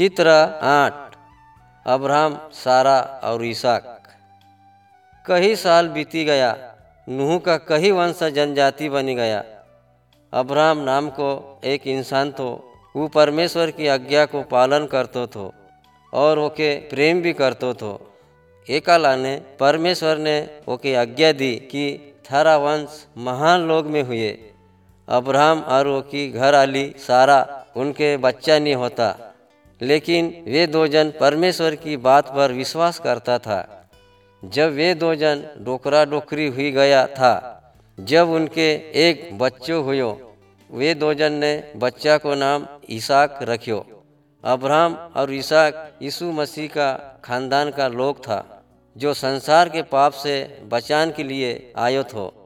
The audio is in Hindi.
चित्र 8 अब्राहम, सारा और इसहाक। कई साल बीती गया, नूह का कई वंश जनजाति बनी गया। अब्राहम नाम को एक इंसान तो वो परमेश्वर की आज्ञा को पालन करतो थो और ओके प्रेम भी करतो थो। एकाला ने परमेश्वर ने ओके आज्ञा दी कि थारा वंश महान लोग में हुए। अब्राहम और ओकी घर आली सारा उनके बच्चा नहीं होता, लेकिन वे दो जन परमेश्वर की बात पर विश्वास करता था। जब वे दो जन डोकरा डोकरी हुई गया था, जब उनके एक बच्चों हुयो, वे दो जन ने बच्चा को नाम इसहाक रखियो। अब्राहम और इसहाक यीशु मसीह का खानदान का लोग था, जो संसार के पाप से बचाने के लिए आयो थो।